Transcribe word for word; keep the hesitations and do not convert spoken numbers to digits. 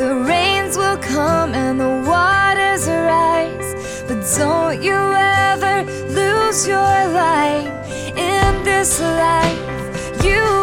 The rains will come and the waters rise, but don't you ever lose your light. In this life you